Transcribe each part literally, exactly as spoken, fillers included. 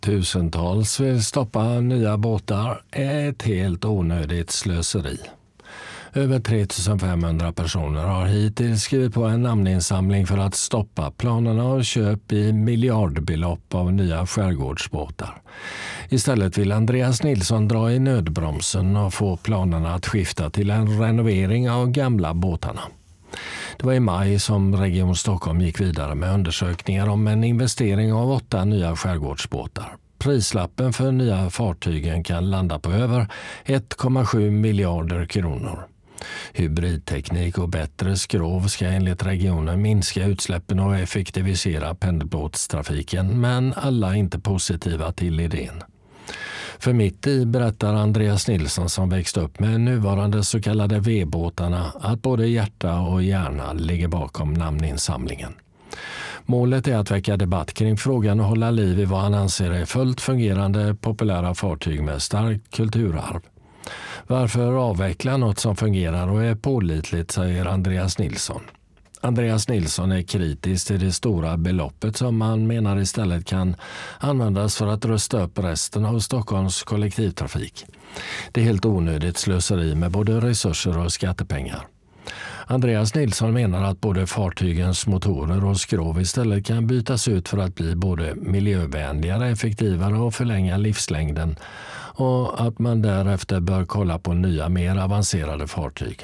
Tusentals vill stoppa nya båtar är ett helt onödigt slöseri. Över tre tusen fem hundra personer har hittills skrivit på en namninsamling för att stoppa planerna och köp i miljardbelopp av nya skärgårdsbåtar. Istället vill Andreas Nilsson dra i nödbromsen och få planerna att skifta till en renovering av gamla båtarna. Det var i maj som Region Stockholm gick vidare med undersökningar om en investering av åtta nya skärgårdsbåtar. Prislappen för nya fartygen kan landa på över ett komma sju miljarder kronor. Hybridteknik och bättre skrov ska enligt regionen minska utsläppen och effektivisera pendelbåtstrafiken, men alla är inte positiva till idén. För mitt i berättar Andreas Nilsson, som växt upp med nuvarande så kallade V-båtarna, att både hjärta och hjärna ligger bakom namninsamlingen. Målet är att väcka debatt kring frågan och hålla liv i vad han anser är fullt fungerande populära fartyg med starkt kulturarv. Varför avveckla något som fungerar och är pålitligt, säger Andreas Nilsson. Andreas Nilsson är kritisk till det stora beloppet som han menar istället kan användas för att rusta upp resten av Stockholms kollektivtrafik. Det är helt onödigt slöseri med både resurser och skattepengar. Andreas Nilsson menar att både fartygens motorer och skrov istället kan bytas ut för att bli både miljövänligare, effektivare och förlänga livslängden, och att man därefter bör kolla på nya mer avancerade fartyg.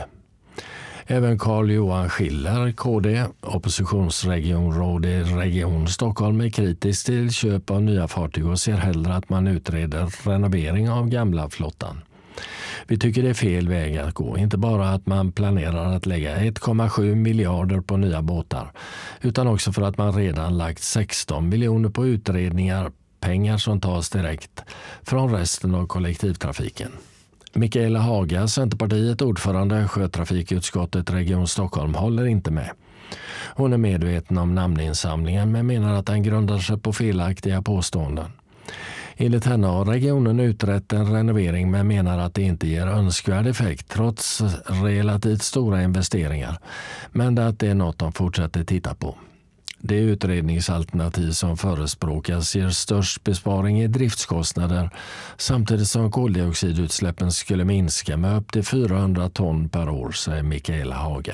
Även Carl-Johan Schiller, K D, oppositionsregionråd i Region Stockholm, är kritisk till köp av nya fartyg och ser hellre att man utreder renovering av gamla flottan. Vi tycker det är fel väg att gå, inte bara att man planerar att lägga ett komma sju miljarder på nya båtar, utan också för att man redan lagt sexton miljoner på utredningar, pengar som tas direkt från resten av kollektivtrafiken. Mikaela Haga, Centerpartiet, ordförande sjötrafikutskottet Region Stockholm, håller inte med. Hon är medveten om namninsamlingen men menar att den grundar sig på felaktiga påståenden. Enligt henne har regionen utrett en renovering men menar att det inte ger önskvärd effekt trots relativt stora investeringar, men att det är något de fortsätter titta på. Det utredningsalternativ som förespråkas ger störst besparing i driftskostnader samtidigt som koldioxidutsläppen skulle minska med upp till fyrahundra ton per år, säger Mikaela Haga.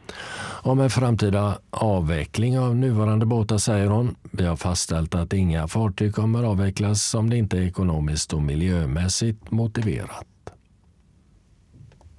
Om en framtida avveckling av nuvarande båtar säger hon: vi har fastställt att inga fartyg kommer avvecklas om det inte är ekonomiskt och miljömässigt motiverat.